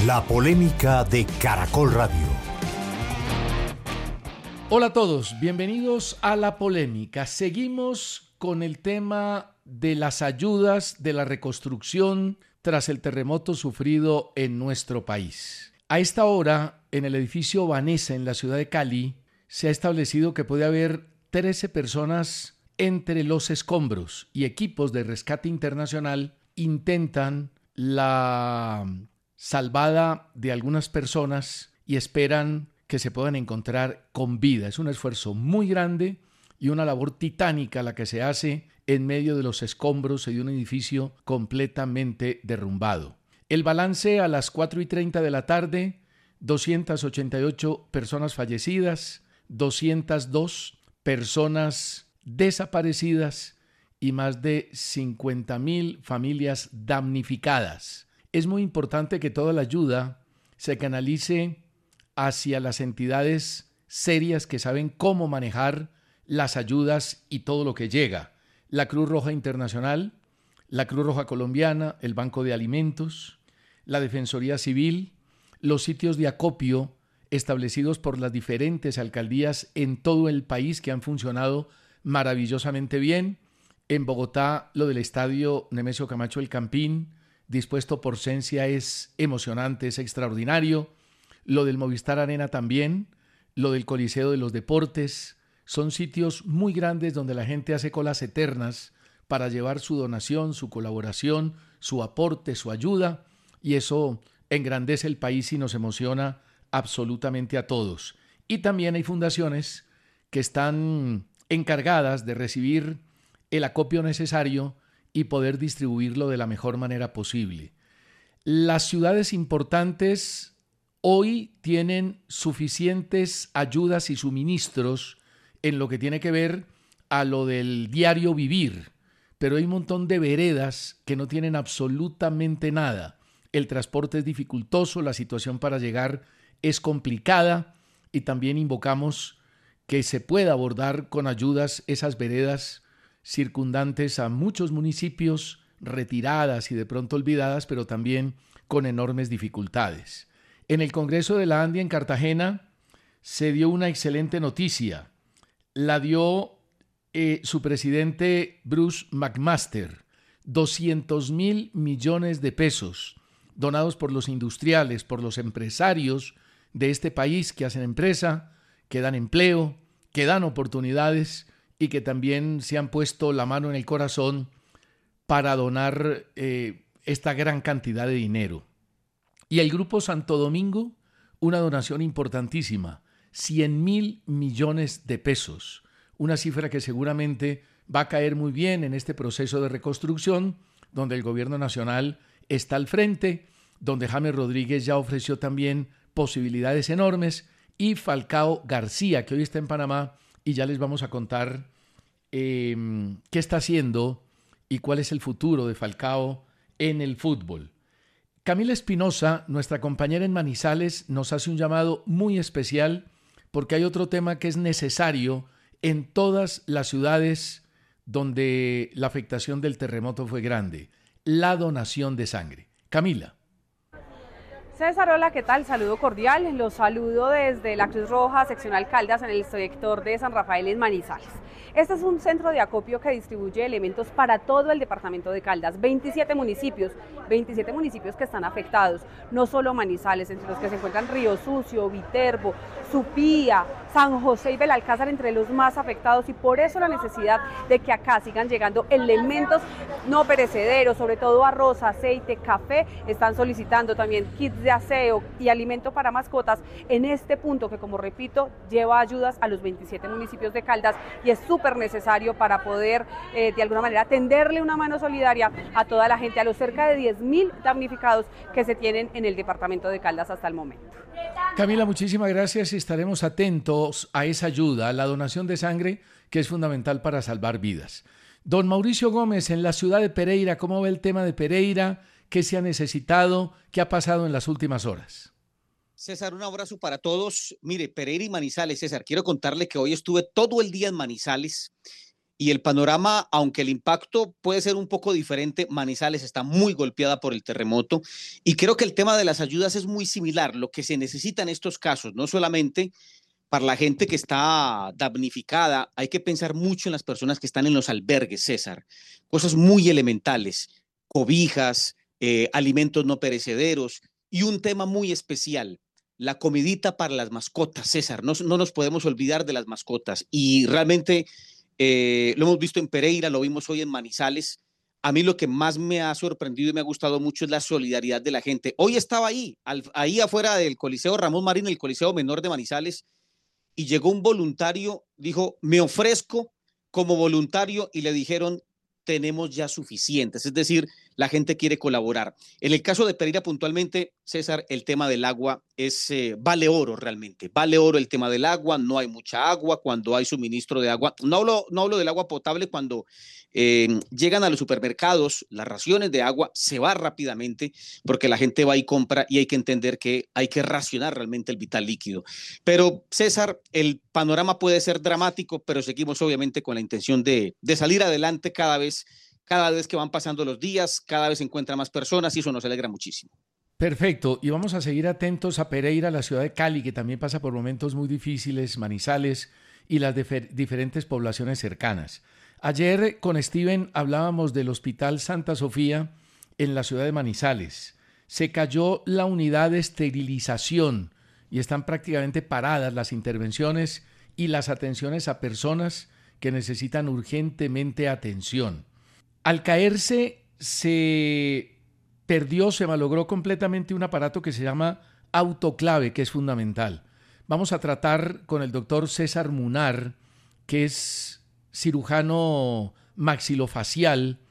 La polémica de Caracol Radio. Hola a todos, bienvenidos a La Polémica. Seguimos con el tema de las ayudas de la reconstrucción tras el terremoto sufrido en nuestro país. A esta hora, en el edificio Vanessa, en la ciudad de Cali, se ha establecido que puede haber 13 personas entre los escombros y equipos de rescate internacional intentan la salvada de algunas personas y esperan que se puedan encontrar con vida. Es un esfuerzo muy grande y una labor titánica la que se hace en medio de los escombros de un edificio completamente derrumbado. El balance a las 4:30 de la tarde, 288 personas fallecidas, 202 personas desaparecidas y más de 50,000 familias damnificadas. Es muy importante que toda la ayuda se canalice hacia las entidades serias que saben cómo manejar las ayudas y todo lo que llega. La Cruz Roja Internacional, la Cruz Roja Colombiana, el Banco de Alimentos, la Defensoría Civil, los sitios de acopio establecidos por las diferentes alcaldías en todo el país que han funcionado maravillosamente bien. En Bogotá, lo del estadio Nemesio Camacho El Campín, dispuesto por Sensia, es emocionante, es extraordinario. Lo del Movistar Arena también, lo del Coliseo de los Deportes. Son sitios muy grandes donde la gente hace colas eternas para llevar su donación, su colaboración, su aporte, su ayuda, y eso engrandece el país y nos emociona absolutamente a todos. Y también hay fundaciones que están encargadas de recibir el acopio necesario y poder distribuirlo de la mejor manera posible. Las ciudades importantes hoy tienen suficientes ayudas y suministros en lo que tiene que ver a lo del diario vivir, pero hay un montón de veredas que no tienen absolutamente nada. El transporte es dificultoso, la situación para llegar es complicada y también invocamos que se pueda abordar con ayudas esas veredas circundantes a muchos municipios, retiradas y de pronto olvidadas, pero también con enormes dificultades. En el Congreso de la Andia en Cartagena se dio una excelente noticia. La dio su presidente Bruce McMaster. 200,000 millones de pesos donados por los industriales, por los empresarios de este país que hacen empresa, que dan empleo, que dan oportunidades y que también se han puesto la mano en el corazón para donar esta gran cantidad de dinero. Y el Grupo Santo Domingo, una donación importantísima, 100,000 millones de pesos, una cifra que seguramente va a caer muy bien en este proceso de reconstrucción, donde el gobierno nacional está al frente, donde James Rodríguez ya ofreció también posibilidades enormes, y Falcao García, que hoy está en Panamá, y ya les vamos a contar qué está haciendo y cuál es el futuro de Falcao en el fútbol. Camila Espinosa, nuestra compañera en Manizales, nos hace un llamado muy especial porque hay otro tema que es necesario en todas las ciudades donde la afectación del terremoto fue grande: la donación de sangre. Camila. César, hola, ¿qué tal? Saludo cordial. Los saludo desde la Cruz Roja Seccional Caldas en el sector de San Rafael en Manizales. Este es un centro de acopio que distribuye elementos para todo el departamento de Caldas, 27 municipios que están afectados, no solo Manizales, entre los que se encuentran Río Sucio, Viterbo, Supía, San José y Belalcázar, entre los más afectados, y por eso la necesidad de que acá sigan llegando elementos no perecederos, sobre todo arroz, aceite, café. Están solicitando también kits de aseo y alimento para mascotas en este punto que, como repito, lleva ayudas a los 27 municipios de Caldas y es súper necesario para poder de alguna manera tenderle una mano solidaria a toda la gente, a los cerca de 10,000 damnificados que se tienen en el departamento de Caldas hasta el momento. Camila, muchísimas gracias y estaremos atentos a esa ayuda, a la donación de sangre, que es fundamental para salvar vidas. Don Mauricio Gómez, en la ciudad de Pereira, ¿cómo ve el tema de Pereira? ¿Qué se ha necesitado? ¿Qué ha pasado en las últimas horas? César, un abrazo para todos. Mire, Pereira y Manizales, César, quiero contarle que hoy estuve todo el día en Manizales y el panorama, aunque el impacto puede ser un poco diferente, Manizales está muy golpeada por el terremoto y creo que el tema de las ayudas es muy similar. Lo que se necesita en estos casos, no solamente para la gente que está damnificada, hay que pensar mucho en las personas que están en los albergues, César. Cosas muy elementales, cobijas, alimentos no perecederos y un tema muy especial, la comidita para las mascotas, César. No nos podemos olvidar de las mascotas y realmente lo hemos visto en Pereira, lo vimos hoy en Manizales. A mí lo que más me ha sorprendido y me ha gustado mucho es la solidaridad de la gente. Hoy estaba ahí afuera del Coliseo Ramón Marín, el Coliseo Menor de Manizales, y llegó un voluntario, dijo, me ofrezco como voluntario, y le dijeron, tenemos ya suficientes, es decir, la gente quiere colaborar. En el caso de Pereira puntualmente, César, el tema del agua vale oro realmente, vale oro el tema del agua, no hay mucha agua cuando hay suministro de agua, no hablo del agua potable cuando llegan a los supermercados, las raciones de agua se va rápidamente porque la gente va y compra y hay que entender que hay que racionar realmente el vital líquido. Pero César, el panorama puede ser dramático, pero seguimos obviamente con la intención de salir adelante cada vez que van pasando los días, cada vez se encuentran más personas y eso nos alegra muchísimo. Perfecto, y vamos a seguir atentos a Pereira, la ciudad de Cali, que también pasa por momentos muy difíciles, Manizales y las diferentes poblaciones cercanas. Ayer con Steven hablábamos del Hospital Santa Sofía en la ciudad de Manizales. Se cayó la unidad de esterilización y están prácticamente paradas las intervenciones y las atenciones a personas que necesitan urgentemente atención. Al caerse se malogró completamente un aparato que se llama autoclave, que es fundamental. Vamos a tratar con el doctor César Munar, que es cirujano maxilofacial,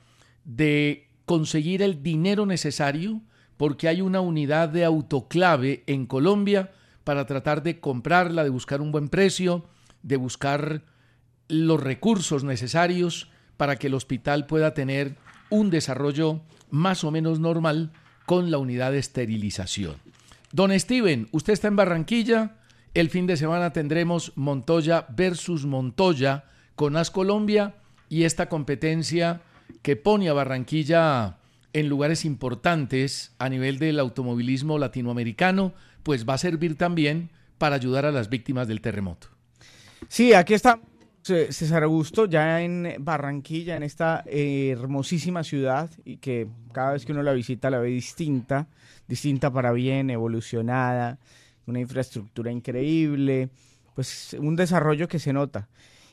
de conseguir el dinero necesario porque hay una unidad de autoclave en Colombia para tratar de comprarla, de buscar un buen precio, de buscar los recursos necesarios para que el hospital pueda tener un desarrollo más o menos normal con la unidad de esterilización. Don Steven, usted está en Barranquilla, el fin de semana tendremos Montoya versus Montoya con Ascolombia y esta competencia que pone a Barranquilla en lugares importantes a nivel del automovilismo latinoamericano, pues va a servir también para ayudar a las víctimas del terremoto. Sí, aquí está César Augusto, ya en Barranquilla, en esta hermosísima ciudad, y que cada vez que uno la visita la ve distinta para bien, evolucionada, una infraestructura increíble, pues un desarrollo que se nota.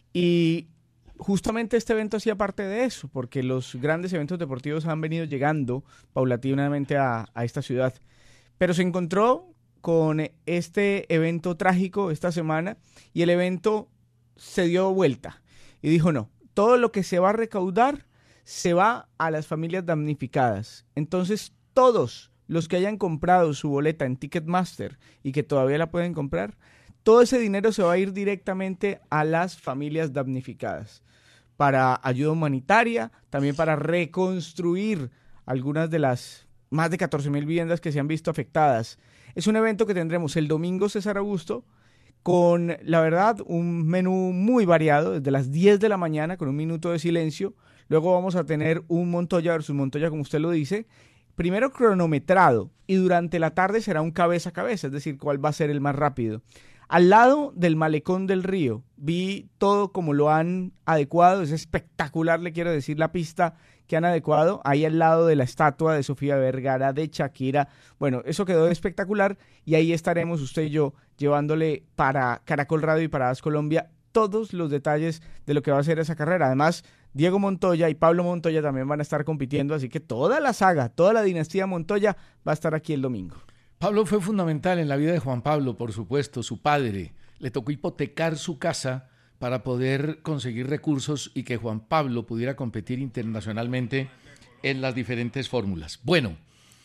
Y justamente este evento hacía parte de eso, porque los grandes eventos deportivos han venido llegando paulatinamente a esta ciudad. Pero se encontró con este evento trágico esta semana y el evento se dio vuelta y dijo no, todo lo que se va a recaudar se va a las familias damnificadas. Entonces todos los que hayan comprado su boleta en Ticketmaster y que todavía la pueden comprar, todo ese dinero se va a ir directamente a las familias damnificadas para ayuda humanitaria, también para reconstruir algunas de las más de 14,000 viviendas que se han visto afectadas. Es un evento que tendremos el domingo, César Augusto, con, la verdad, un menú muy variado, desde las 10 de la mañana con un minuto de silencio. Luego vamos a tener un Montoya versus Montoya, como usted lo dice, primero cronometrado, y durante la tarde será un cabeza a cabeza, es decir, cuál va a ser el más rápido. Al lado del Malecón del Río, vi todo como lo han adecuado, es espectacular, le quiero decir, la pista que han adecuado, ahí al lado de la estatua de Sofía Vergara, de Shakira. Bueno, eso quedó espectacular y ahí estaremos usted y yo llevándole para Caracol Radio y para Ascolombia todos los detalles de lo que va a ser esa carrera. Además, Diego Montoya y Pablo Montoya también van a estar compitiendo, así que toda la saga, toda la dinastía Montoya va a estar aquí el domingo. Pablo fue fundamental en la vida de Juan Pablo, por supuesto, su padre. Le tocó hipotecar su casa para poder conseguir recursos y que Juan Pablo pudiera competir internacionalmente en las diferentes fórmulas. Bueno,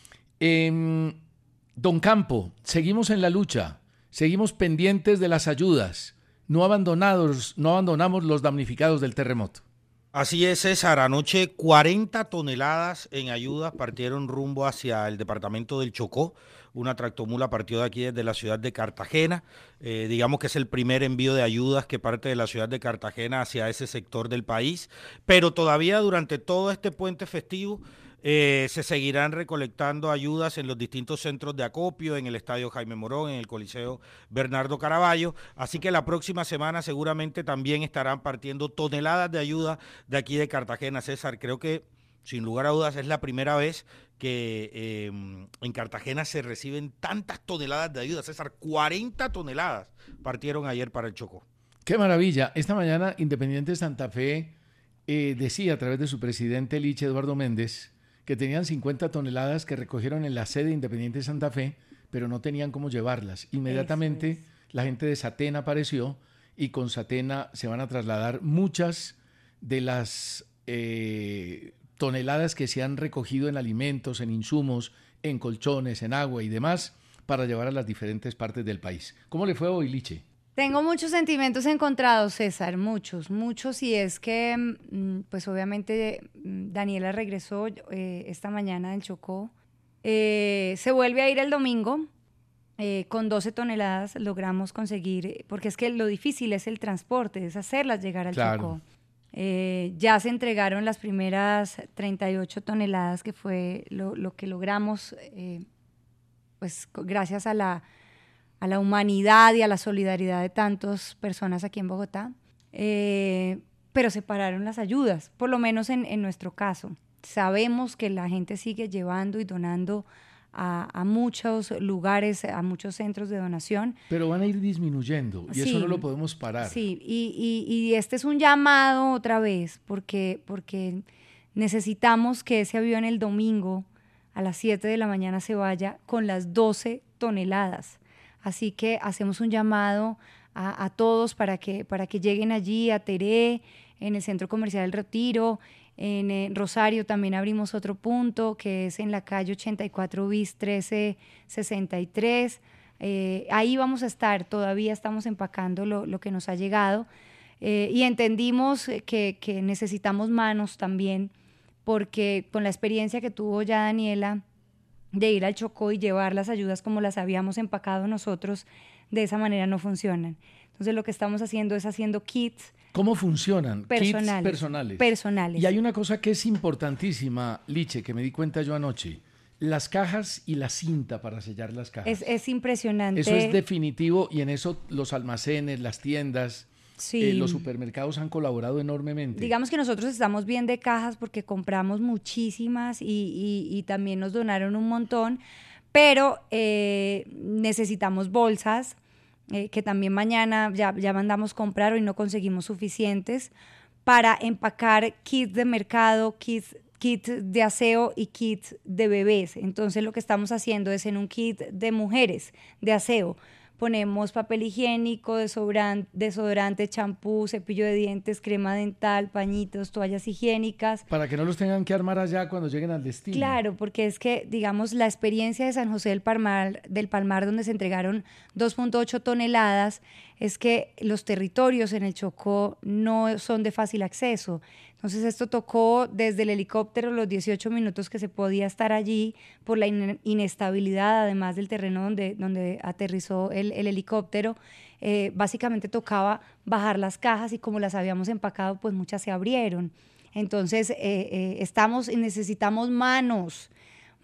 Don Campo, seguimos en la lucha, seguimos pendientes de las ayudas, no abandonamos los damnificados del terremoto. Así es, César. Anoche 40 toneladas en ayudas partieron rumbo hacia el departamento del Chocó. Una tractomula partió de aquí desde la ciudad de Cartagena. Digamos que es el primer envío de ayudas que parte de la ciudad de Cartagena hacia ese sector del país. Pero todavía durante todo este puente festivo se seguirán recolectando ayudas en los distintos centros de acopio, en el Estadio Jaime Morón, en el Coliseo Bernardo Caraballo. Así que la próxima semana seguramente también estarán partiendo toneladas de ayuda de aquí de Cartagena. César, creo que sin lugar a dudas es la primera vez que en Cartagena se reciben tantas toneladas de ayuda. César, 40 toneladas partieron ayer para el Chocó. ¡Qué maravilla! Esta mañana Independiente Santa Fe decía a través de su presidente Liche Eduardo Méndez que tenían 50 toneladas que recogieron en la sede Independiente Santa Fe, pero no tenían cómo llevarlas. Inmediatamente la gente de Satena apareció y con Satena se van a trasladar muchas de las toneladas que se han recogido en alimentos, en insumos, en colchones, en agua y demás, para llevar a las diferentes partes del país. ¿Cómo le fue hoy, Liche? Tengo muchos sentimientos encontrados, César, muchos, y es que, pues obviamente Daniela regresó esta mañana del Chocó, se vuelve a ir el domingo, con 12 toneladas logramos conseguir, porque es que lo difícil es el transporte, es hacerlas llegar al Chocó. Ya se entregaron las primeras 38 toneladas, que fue lo que logramos, pues gracias a la humanidad y a la solidaridad de tantas personas aquí en Bogotá, pero se pararon las ayudas, por lo menos en nuestro caso. Sabemos que la gente sigue llevando y donando a muchos lugares, a muchos centros de donación. Pero van a ir disminuyendo y eso no lo podemos parar. Sí, y este es un llamado otra vez, porque necesitamos que ese avión el domingo a las 7 de la mañana se vaya con las 12 toneladas. Así que hacemos un llamado a todos para que lleguen allí a Teré, en el Centro Comercial El Retiro. En Rosario también abrimos otro punto, que es en la calle 84 bis 1363. Ahí vamos a estar, todavía estamos empacando lo que nos ha llegado. Y entendimos que necesitamos manos también, porque con la experiencia que tuvo ya Daniela de ir al Chocó y llevar las ayudas como las habíamos empacado nosotros, de esa manera no funcionan. Entonces lo que estamos haciendo es haciendo kits. ¿Cómo funcionan? Personales. Kits personales. Y hay una cosa que es importantísima, Liche, que me di cuenta yo anoche. Las cajas y la cinta para sellar las cajas. Es impresionante. Eso es definitivo y en eso los almacenes, las tiendas, los supermercados han colaborado enormemente. Digamos que nosotros estamos bien de cajas porque compramos muchísimas y también nos donaron un montón, pero necesitamos bolsas, que también mañana ya mandamos comprar, hoy no conseguimos suficientes, para empacar kits de mercado, kits de aseo y kits de bebés. Entonces lo que estamos haciendo es en un kit de mujeres de aseo ponemos papel higiénico, desodorante, champú, cepillo de dientes, crema dental, pañitos, toallas higiénicas. Para que no los tengan que armar allá cuando lleguen al destino. Claro, porque es que, digamos, la experiencia de San José del Palmar, donde se entregaron 2.8 toneladas, es que los territorios en el Chocó no son de fácil acceso. Entonces esto tocó desde el helicóptero los 18 minutos que se podía estar allí por la inestabilidad, además del terreno donde aterrizó el helicóptero. Básicamente tocaba bajar las cajas y como las habíamos empacado, pues muchas se abrieron. Entonces necesitamos manos,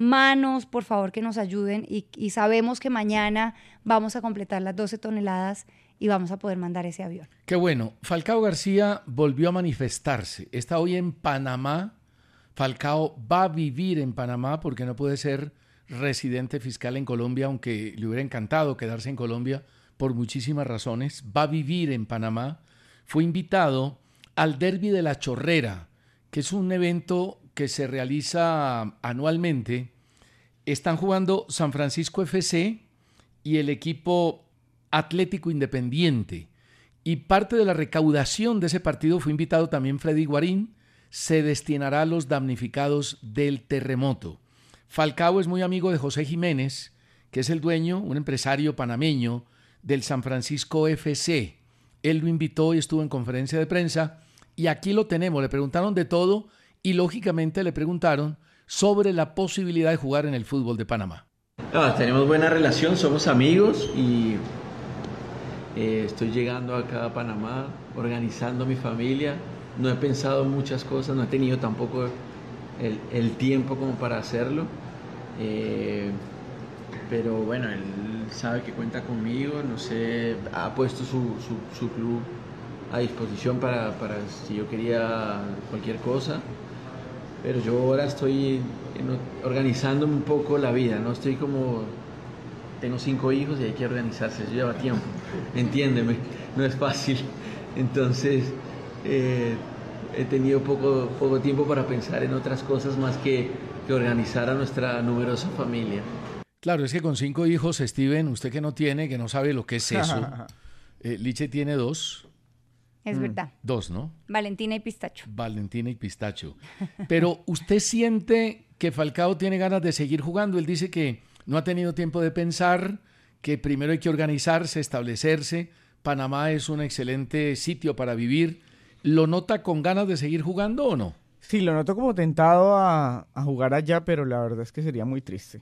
por favor, que nos ayuden y sabemos que mañana vamos a completar las 12 toneladas y vamos a poder mandar ese avión. Qué bueno. Falcao García volvió a manifestarse. Está hoy en Panamá. Falcao va a vivir en Panamá porque no puede ser residente fiscal en Colombia, aunque le hubiera encantado quedarse en Colombia por muchísimas razones. Va a vivir en Panamá. Fue invitado al Derby de la Chorrera, que es un evento que se realiza anualmente. Están jugando San Francisco FC y el equipo Atlético Independiente, y parte de la recaudación de ese partido fue invitado también Freddy Guarín, se destinará a los damnificados del terremoto. Falcao es muy amigo de José Jiménez, que es el dueño, un empresario panameño del San Francisco FC. Él lo invitó y estuvo en conferencia de prensa Y aquí lo tenemos, le preguntaron de todo y lógicamente le preguntaron sobre la posibilidad de jugar en el fútbol de Panamá. No, tenemos buena relación, somos amigos y estoy llegando acá a Panamá, organizando mi familia. No he pensado muchas cosas, no he tenido tampoco el tiempo como para hacerlo. Pero bueno, él sabe que cuenta conmigo, no sé, ha puesto su club a disposición para si yo quería cualquier cosa. Pero yo ahora estoy organizándome un poco la vida, ¿no? Estoy como... Tengo 5 hijos y hay que organizarse, eso lleva tiempo, entiéndeme, no es fácil. Entonces, he tenido poco tiempo para pensar en otras cosas más que organizar a nuestra numerosa familia. Claro, es que con 5 hijos, Steven, usted que no tiene, que no sabe lo que es eso, Liche tiene 2. Es verdad. 2, ¿no? Valentina y Pistacho. Valentina y Pistacho. Pero ¿usted siente que Falcao tiene ganas de seguir jugando? Él dice que no ha tenido tiempo de pensar, que primero hay que organizarse, establecerse. Panamá es un excelente sitio para vivir. ¿Lo nota con ganas de seguir jugando o no? Sí, lo noto como tentado a jugar allá, pero la verdad es que sería muy triste.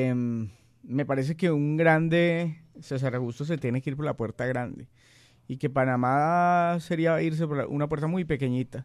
Me parece que un grande, César Augusto, se tiene que ir por la puerta grande. Y que Panamá sería irse por una puerta muy pequeñita.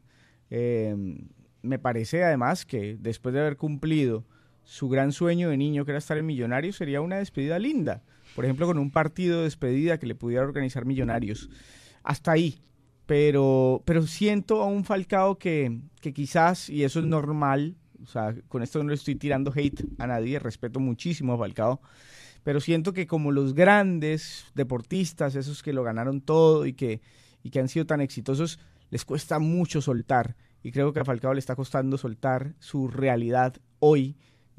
Me parece además que después de haber cumplido su gran sueño de niño, que era estar en Millonarios, sería una despedida linda. Por ejemplo, con un partido de despedida que le pudiera organizar Millonarios. Hasta ahí. Pero siento a un Falcao que quizás, y eso es normal, o sea, con esto no le estoy tirando hate a nadie, respeto muchísimo a Falcao, pero siento que como los grandes deportistas, esos que lo ganaron todo y que han sido tan exitosos, les cuesta mucho soltar. Y creo que a Falcao le está costando soltar su realidad hoy.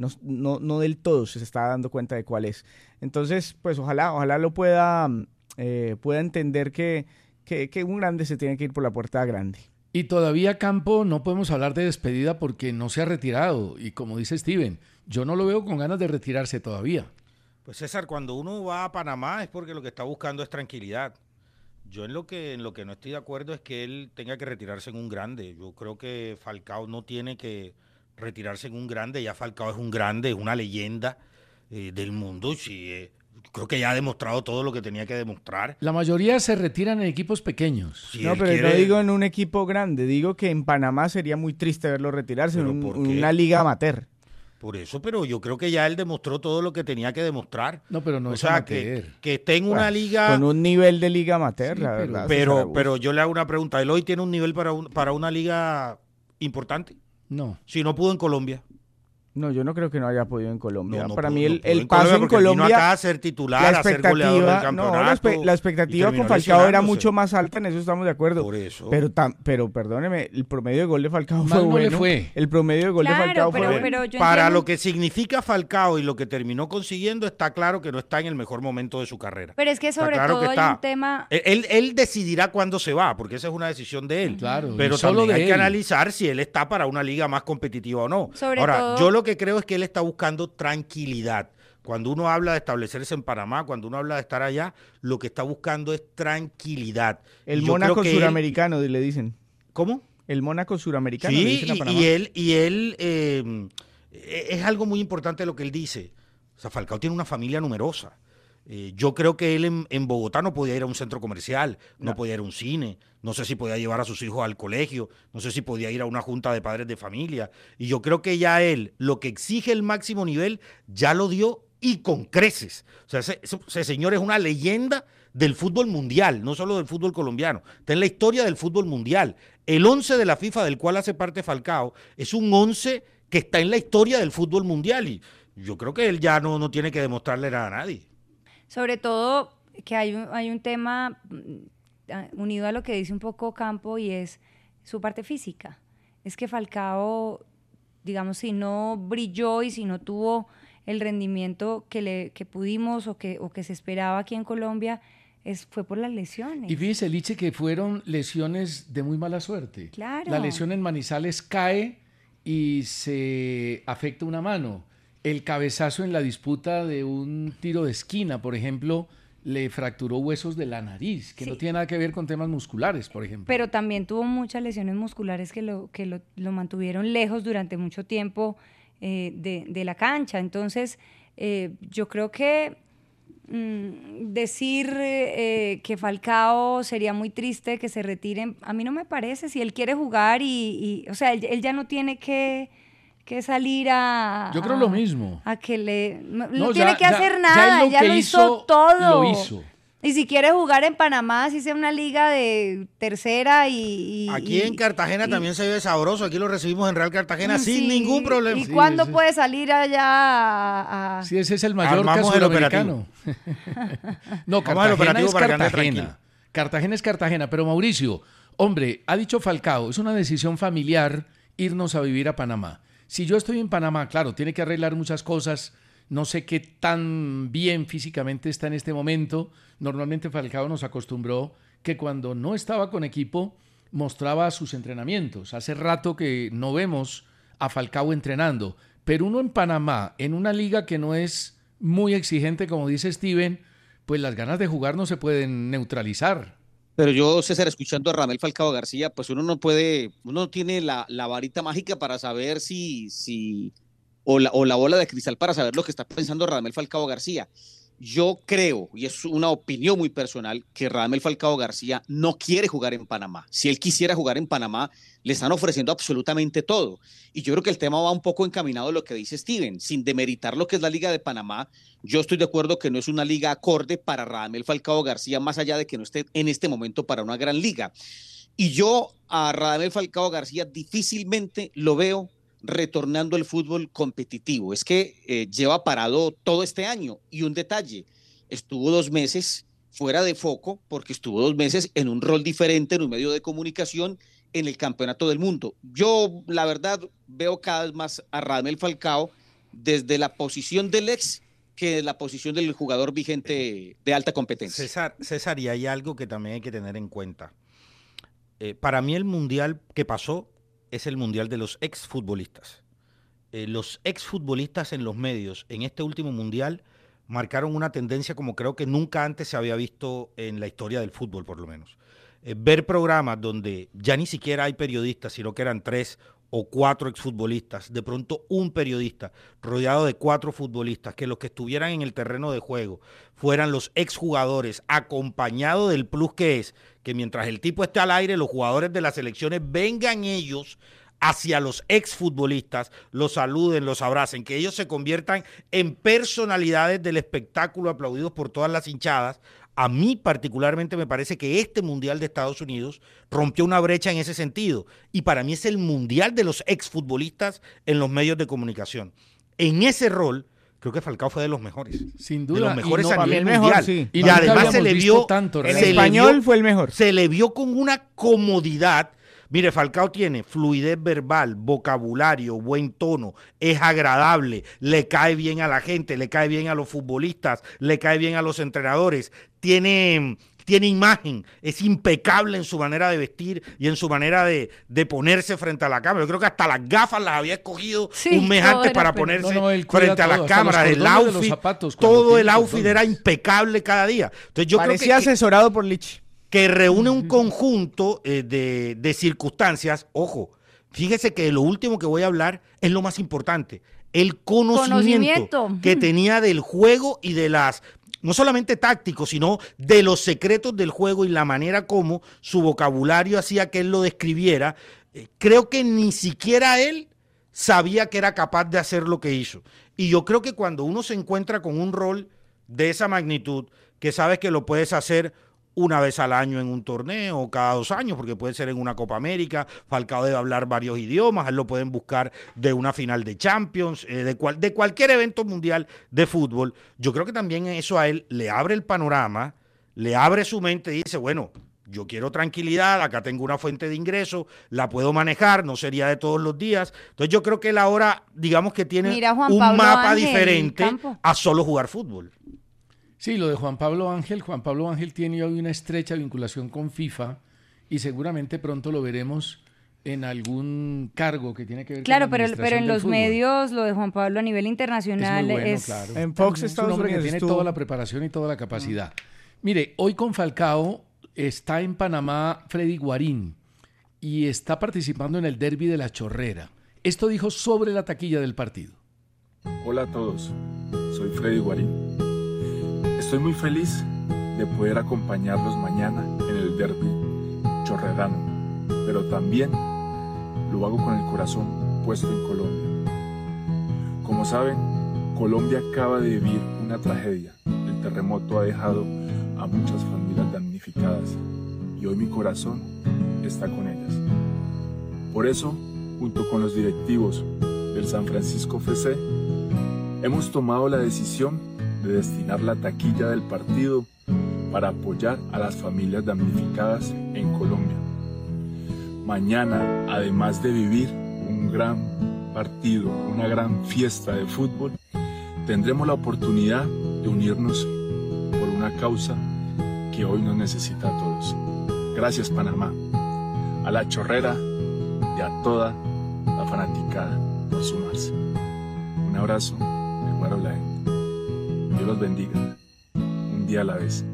No del todo se está dando cuenta de cuál es. Entonces, pues ojalá lo pueda entender que un grande se tiene que ir por la puerta grande. Y todavía, Campo, no podemos hablar de despedida porque no se ha retirado. Y como dice Steven, yo no lo veo con ganas de retirarse todavía. Pues César, cuando uno va a Panamá es porque lo que está buscando es tranquilidad. Yo en lo que no estoy de acuerdo es que él tenga que retirarse en un grande. Yo creo que Falcao no tiene que retirarse en un grande. Ya Falcao es un grande, es una leyenda del mundo. Sí, creo que ya ha demostrado todo lo que tenía que demostrar. La mayoría se retiran en equipos pequeños. Si no, pero no digo en un equipo grande. Digo que en Panamá sería muy triste verlo retirarse en una liga amateur. Por eso, pero yo creo que ya él demostró todo lo que tenía que demostrar. No, pero no o es sea, amateur. Que esté en una liga... Con un nivel de liga amateur, sí, la verdad. Pero yo le hago una pregunta. ¿Él hoy tiene un nivel para una liga importante? No. Si no pudo en Colombia. No, yo no creo que no haya podido en Colombia. No Para pudo, mí no el paso en Colombia... Vino acá a ser titular, a ser goleador del campeonato. La expectativa con Falcao era mucho más alta, en eso estamos de acuerdo. Por eso. Pero perdóneme, el promedio de gol de Falcao fue no bueno. le fue. El promedio de gol de Falcao fue bueno. Pero yo para entiendo... lo que significa Falcao y lo que terminó consiguiendo, está claro que no está en el mejor momento de su carrera. Pero es que sobre claro todo que hay un tema... Él decidirá cuándo se va, porque esa es una decisión de él. Claro, pero solo también de hay que él. analizar si él está para una liga más competitiva o no. Sobre todo... yo lo que creo es que él está buscando tranquilidad. Cuando uno habla de establecerse en Panamá, cuando uno habla de estar allá, lo que está buscando es tranquilidad. El Mónaco suramericano, le dicen. ¿Cómo? El Mónaco suramericano. Sí, le dicen a Panamá. y él es algo muy importante lo que él dice. O sea, Falcao tiene una familia numerosa. Yo creo que él en Bogotá no podía ir a un centro comercial, no podía ir a un cine, no sé si podía llevar a sus hijos al colegio, no sé si podía ir a una junta de padres de familia. Y yo creo que ya él, lo que exige el máximo nivel, ya lo dio y con creces. O sea, ese señor es una leyenda del fútbol mundial, no solo del fútbol colombiano. Está en la historia del fútbol mundial. El 11 de la FIFA, del cual hace parte Falcao, es un 11 que está en la historia del fútbol mundial. Y yo creo que él ya no tiene que demostrarle nada a nadie. Sobre todo que hay un tema unido a lo que dice un poco Campo y es su parte física. Es que Falcao, digamos, si no brilló y si no tuvo el rendimiento que pudimos o que se esperaba aquí en Colombia, fue por las lesiones. Y fíjese, Liche, que fueron lesiones de muy mala suerte. Claro. La lesión en Manizales cae y se afecta una mano. El cabezazo en la disputa de un tiro de esquina, por ejemplo, le fracturó huesos de la nariz, que Sí. no tiene nada que ver con temas musculares, por ejemplo. Pero también tuvo muchas lesiones musculares que lo mantuvieron lejos durante mucho tiempo de la cancha. Entonces, yo creo que decir que Falcao sería muy triste que se retiren, a mí no me parece. Si él quiere jugar o sea, él ya no tiene que salir Yo creo lo mismo. a que no No, tiene que hacer ya nada, él ya que lo hizo todo. Lo hizo. Y si quiere jugar en Panamá, si sea una liga de tercera Aquí en Cartagena también se ve sabroso, aquí lo recibimos en Real Cartagena sin sí, ningún problema. ¿Y Sí, cuándo sí. puede salir allá a... Sí, ese es el Mallorca Armamos el sudamericano. No, Vamos al Cartagena operativo es para que ande Cartagena. tranquilo. Cartagena es Cartagena, pero Mauricio, hombre, ha dicho Falcao, es una decisión familiar irnos a vivir a Panamá. Si yo estoy en Panamá, claro, tiene que arreglar muchas cosas, no sé qué tan bien físicamente está en este momento. Normalmente Falcao nos acostumbró que cuando no estaba con equipo mostraba sus entrenamientos. Hace rato que no vemos a Falcao entrenando, pero uno en Panamá, en una liga que no es muy exigente, como dice Steven, pues las ganas de jugar no se pueden neutralizar. Pero yo, César, escuchando a Radamel Falcao García, pues uno no tiene la varita mágica para saber o la bola de cristal para saber lo que está pensando Radamel Falcao García. Yo creo, y es una opinión muy personal, que Radamel Falcao García no quiere jugar en Panamá. Si él quisiera jugar en Panamá, le están ofreciendo absolutamente todo. Y yo creo que el tema va un poco encaminado a lo que dice Steven, sin demeritar lo que es la Liga de Panamá. Yo estoy de acuerdo que no es una liga acorde para Radamel Falcao García, más allá de que no esté en este momento para una gran liga. Y yo a Radamel Falcao García difícilmente lo veo retornando al fútbol competitivo. Es que lleva parado todo este año. Y un detalle, estuvo 2 meses fuera de foco porque estuvo 2 meses en un rol diferente en un medio de comunicación en el Campeonato del Mundo. Yo, la verdad, veo cada vez más a Radamel Falcao desde la posición del ex que la posición del jugador vigente de alta competencia. César, y hay algo que también hay que tener en cuenta. Para mí el mundial que pasó es el mundial de los exfutbolistas. Los exfutbolistas en los medios en este último mundial marcaron una tendencia como creo que nunca antes se había visto en la historia del fútbol, por lo menos. Ver programas donde ya ni siquiera hay periodistas, sino que eran 3 o 4 exfutbolistas, de pronto un periodista rodeado de 4 futbolistas, que los que estuvieran en el terreno de juego fueran los exjugadores, acompañado del plus que es que mientras el tipo esté al aire, los jugadores de las selecciones vengan ellos hacia los exfutbolistas, los saluden, los abracen, que ellos se conviertan en personalidades del espectáculo aplaudidos por todas las hinchadas. A mí particularmente me parece que este Mundial de Estados Unidos rompió una brecha en ese sentido y para mí es el Mundial de los exfutbolistas en los medios de comunicación. En ese rol, creo que Falcao fue de los mejores. Sin duda. De los mejores a nivel mejor, mundial. sí. Y nunca además se habíamos le visto vio tanto, En realmente. español fue el mejor. Se le vio con una comodidad. Mire, Falcao tiene fluidez verbal, vocabulario, buen tono, es agradable, le cae bien a la gente, le cae bien a los futbolistas, le cae bien a los entrenadores, tiene imagen, es impecable en su manera de vestir y en su manera de ponerse frente a la cámara. Yo creo que hasta las gafas las había escogido un mes antes para ponerse él cuida frente a las todo, hasta cámaras, los el cordones de los outfit, zapatos, cuando todo tiene el outfit cordones. era impecable cada día. Entonces yo Parecía creo que asesorado por Lich. reúne un conjunto de circunstancias. Ojo, fíjese que lo último que voy a hablar es lo más importante, el conocimiento que tenía del juego y de las, no solamente tácticos, sino de los secretos del juego y la manera como su vocabulario hacía que él lo describiera. Creo que ni siquiera él sabía que era capaz de hacer lo que hizo. Y yo creo que cuando uno se encuentra con un rol de esa magnitud, que sabes que lo puedes hacer una vez al año en un torneo o cada 2 años, porque puede ser en una Copa América, Falcao debe hablar varios idiomas, él lo pueden buscar de una final de Champions, de cualquier evento mundial de fútbol. Yo creo que también eso a él le abre el panorama, le abre su mente y dice, bueno, yo quiero tranquilidad, acá tengo una fuente de ingreso, la puedo manejar, no sería de todos los días. Entonces yo creo que él ahora, digamos que tiene un mapa Ángel, diferente Campo. a solo jugar fútbol. Sí, lo de Juan Pablo Ángel tiene hoy una estrecha vinculación con FIFA y seguramente pronto lo veremos en algún cargo que tiene que ver Claro, con la pero administración en del los fútbol. medios lo de Juan Pablo a nivel internacional es muy bueno, es... claro. En Fox Es un Estados hombre Unidos que tiene estuvo. toda la preparación y toda la capacidad. Mire, hoy con Falcao está en Panamá Freddy Guarín y está participando en el derbi de La Chorrera. Esto dijo sobre la taquilla del partido. Hola a todos, soy Freddy Guarín. Estoy muy feliz de poder acompañarlos mañana en el derbi chorrerano, pero también lo hago con el corazón puesto en Colombia. Como saben, Colombia acaba de vivir una tragedia. El terremoto ha dejado a muchas familias damnificadas y hoy mi corazón está con ellas. Por eso, junto con los directivos del San Francisco FC, hemos tomado la decisión de destinar la taquilla del partido para apoyar a las familias damnificadas en Colombia. Mañana, además de vivir un gran partido, una gran fiesta de fútbol, tendremos la oportunidad de unirnos por una causa que hoy nos necesita a todos. Gracias, Panamá, a La Chorrera y a toda la fanaticada por sumarse. Un abrazo de Guaro Laen. Dios los bendiga. Un día a la vez.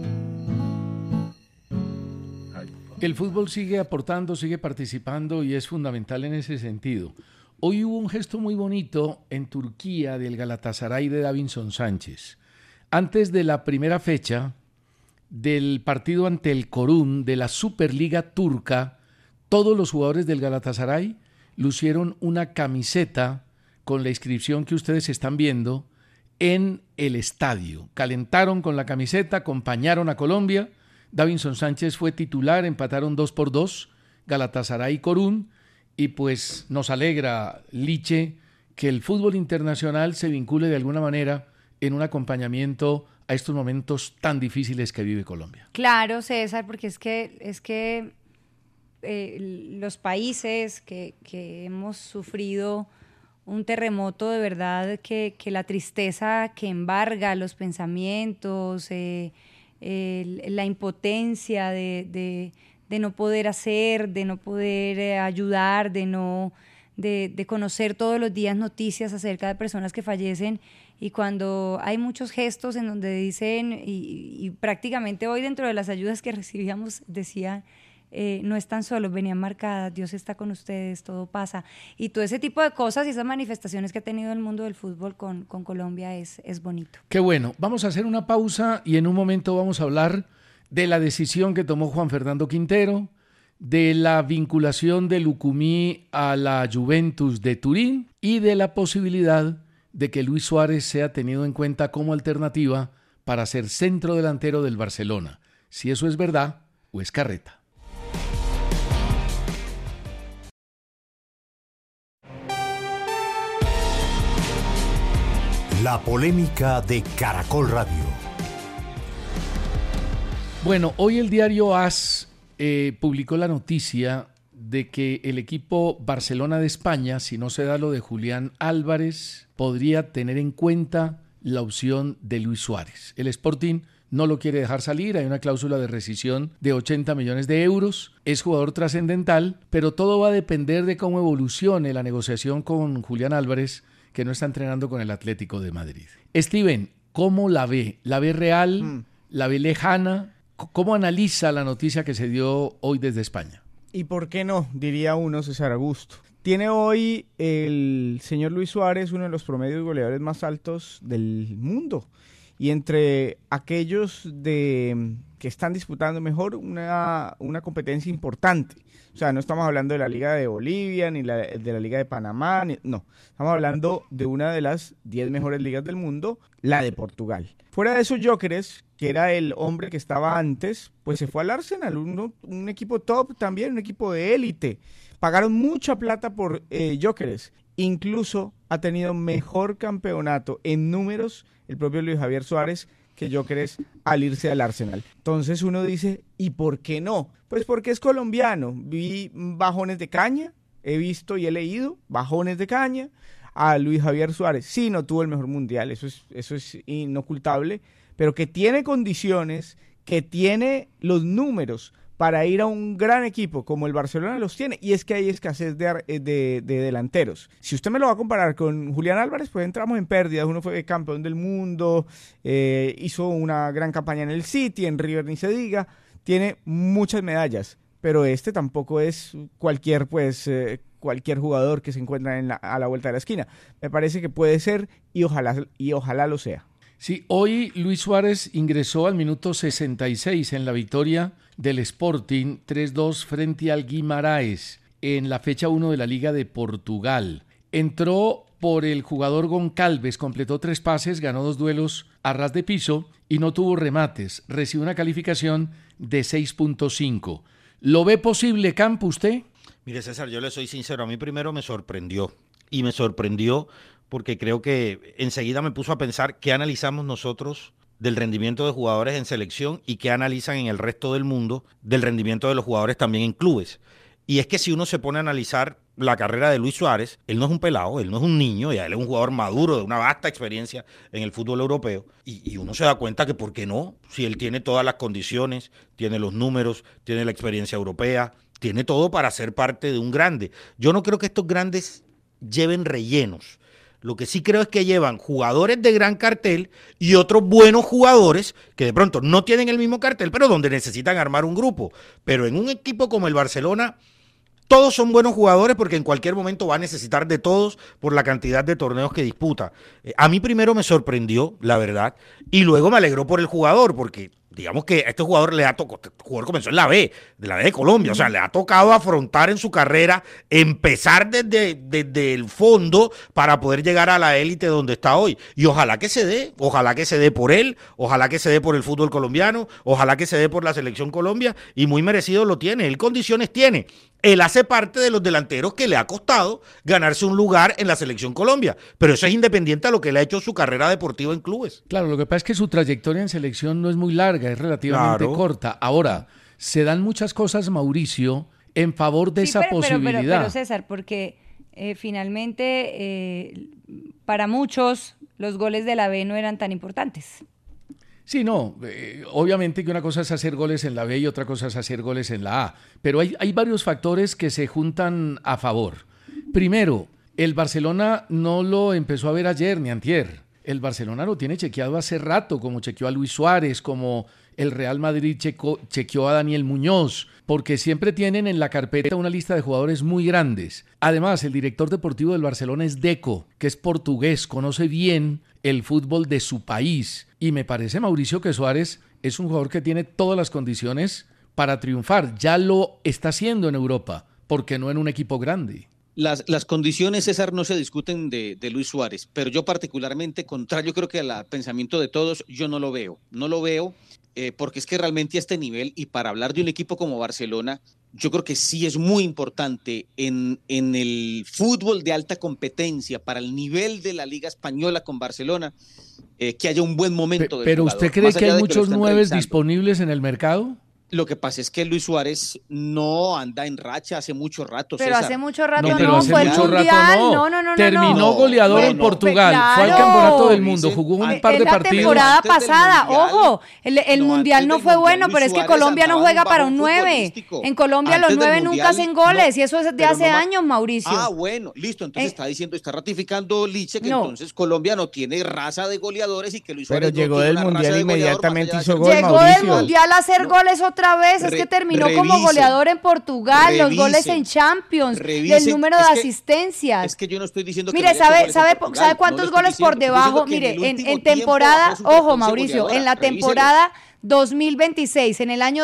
El fútbol sigue aportando, sigue participando y es fundamental en ese sentido. Hoy hubo un gesto muy bonito en Turquía del Galatasaray de Davinson Sánchez. Antes de la primera fecha del partido ante el Korun de la Superliga Turca, todos los jugadores del Galatasaray lucieron una camiseta con la inscripción que ustedes están viendo en el estadio. Calentaron con la camiseta, acompañaron a Colombia. Davinson Sánchez fue titular, empataron 2-2, Galatasaray y Korun, y pues nos alegra, Liche, que el fútbol internacional se vincule de alguna manera en un acompañamiento a estos momentos tan difíciles que vive Colombia. Claro, César, porque es que los países que hemos sufrido un terremoto, de verdad que la tristeza que embarga los pensamientos, la impotencia de no poder hacer, de no poder ayudar, de conocer todos los días noticias acerca de personas que fallecen, y cuando hay muchos gestos en donde dicen, y prácticamente hoy dentro de las ayudas que recibíamos decían, no están solos, venían marcadas, Dios está con ustedes, todo pasa, y todo ese tipo de cosas y esas manifestaciones que ha tenido el mundo del fútbol con Colombia es bonito. Qué bueno, vamos a hacer una pausa y en un momento vamos a hablar de la decisión que tomó Juan Fernando Quintero, de la vinculación del Lucumí a la Juventus de Turín y de la posibilidad de que Luis Suárez sea tenido en cuenta como alternativa para ser centro delantero del Barcelona, si eso es verdad o es carreta. La polémica de Caracol Radio. Bueno, hoy el diario AS publicó la noticia de que el equipo Barcelona de España, si no se da lo de Julián Álvarez, podría tener en cuenta la opción de Luis Suárez. El Sporting no lo quiere dejar salir, hay una cláusula de rescisión de 80 millones de euros, es jugador trascendental, pero todo va a depender de cómo evolucione la negociación con Julián Álvarez, que no está entrenando con el Atlético de Madrid. Steven, ¿cómo la ve? ¿La ve real? ¿La ve lejana? ¿Cómo analiza la noticia que se dio hoy desde España? ¿Y por qué no? Diría uno, César Augusto. Tiene hoy el señor Luis Suárez uno de los promedios goleadores más altos del mundo. Y entre aquellos que están disputando mejor una competencia importante. O sea, no estamos hablando de la Liga de Bolivia, ni de la Liga de Panamá, no. Estamos hablando de una de las 10 mejores ligas del mundo, la de Portugal. Fuera de esos Gyökeres, que era el hombre que estaba antes, pues se fue al Arsenal, un equipo top también, un equipo de élite. Pagaron mucha plata por Gyökeres. Incluso ha tenido mejor campeonato en números el propio Luis Javier Suárez que Gyökeres al irse al Arsenal. Entonces uno dice, ¿y por qué no? Pues porque es colombiano. Vi bajones de caña, he visto y he leído bajones de caña. A Luis Javier Suárez sí no tuvo el mejor mundial, eso es inocultable, pero que tiene condiciones, que tiene los números para ir a un gran equipo como el Barcelona los tiene, y es que hay escasez de delanteros. Si usted me lo va a comparar con Julián Álvarez, pues entramos en pérdidas. Uno fue campeón del mundo, hizo una gran campaña en el City, en River ni se diga, tiene muchas medallas, pero este tampoco es cualquier jugador que se encuentra a la vuelta de la esquina. Me parece que puede ser, y ojalá lo sea. Sí, hoy Luis Suárez ingresó al minuto 66 en la victoria del Sporting 3-2 frente al Guimaraes en la fecha 1 de la Liga de Portugal. Entró por el jugador Goncalves, completó 3 pases, ganó 2 duelos a ras de piso y no tuvo remates. Recibió una calificación de 6.5. ¿Lo ve posible, Campo, usted? Mire, César, yo le soy sincero, a mí primero me sorprendió, y me sorprendió porque creo que enseguida me puso a pensar qué analizamos nosotros del rendimiento de jugadores en selección y qué analizan en el resto del mundo del rendimiento de los jugadores también en clubes. Y es que si uno se pone a analizar la carrera de Luis Suárez, él no es un pelado, él no es un niño, ya él es un jugador maduro de una vasta experiencia en el fútbol europeo, y uno se da cuenta que ¿por qué no? Si él tiene todas las condiciones, tiene los números, tiene la experiencia europea, tiene todo para ser parte de un grande. Yo no creo que estos grandes lleven rellenos. Lo que sí creo es que llevan jugadores de gran cartel y otros buenos jugadores que de pronto no tienen el mismo cartel, pero donde necesitan armar un grupo. Pero en un equipo como el Barcelona, todos son buenos jugadores porque en cualquier momento va a necesitar de todos por la cantidad de torneos que disputa. A mí primero me sorprendió, la verdad, y luego me alegró por el jugador, porque digamos que a este jugador le ha tocado, este jugador comenzó en la B, de la B de Colombia, o sea, le ha tocado afrontar en su carrera, empezar desde el fondo para poder llegar a la élite donde está hoy. Y ojalá que se dé por él, ojalá que se dé por el fútbol colombiano, ojalá que se dé por la selección Colombia, y muy merecido lo tiene, él condiciones tiene. Él hace parte de los delanteros que le ha costado ganarse un lugar en la selección Colombia, pero eso es independiente a lo que le ha hecho su carrera deportiva en clubes. Claro, lo que pasa es que su trayectoria en selección no es muy larga, es relativamente corta. Ahora, se dan muchas cosas, Mauricio, en favor de esa posibilidad. Pero César, porque finalmente para muchos los goles de la B no eran tan importantes. Sí, no, obviamente que una cosa es hacer goles en la B y otra cosa es hacer goles en la A, pero hay varios factores que se juntan a favor. Primero, el Barcelona no lo empezó a ver ayer ni antier. El Barcelona lo tiene chequeado hace rato, como chequeó a Luis Suárez, como el Real Madrid chequeó a Daniel Muñoz, porque siempre tienen en la carpeta una lista de jugadores muy grandes. Además, el director deportivo del Barcelona es Deco, que es portugués, conoce bien el fútbol de su país. Y me parece, Mauricio, que Suárez es un jugador que tiene todas las condiciones para triunfar. Ya lo está haciendo en Europa, porque no en un equipo grande. Las condiciones, César, no se discuten de Luis Suárez, pero yo particularmente, contrario creo que al pensamiento de todos, yo no lo veo. No lo veo porque es que realmente a este nivel, y para hablar de un equipo como Barcelona, yo creo que sí es muy importante en el fútbol de alta competencia, para el nivel de la Liga Española con Barcelona, que haya un buen momento del ¿Pero jugador. usted cree que hay muchos 9 disponibles en el mercado? Lo que pasa es que Luis Suárez no anda en racha hace mucho rato, pero César. hace mucho rato fue el Mundial. No. Terminó goleador en Portugal, fue al Campeonato del Mundo, jugó un par de partidos. La temporada pasada, ojo, el Mundial no fue bueno, pero es que Colombia no juega para un 9. En Colombia los 9 nunca hacen goles, y eso es de hace años, Mauricio. Bueno, listo, entonces está ratificando Liche que entonces Colombia no tiene raza de goleadores y que Luis Suárez pero llegó del Mundial inmediatamente hizo gol, Llegó Mauricio. del Mundial a hacer goles otra vez, es que terminó como goleador en Portugal, los goles en Champions, el número de asistencias. Es que yo no estoy diciendo mire, que ¿sabe cuántos goles por debajo? Mire, en temporada, ojo Mauricio, en la temporada 2026, en el año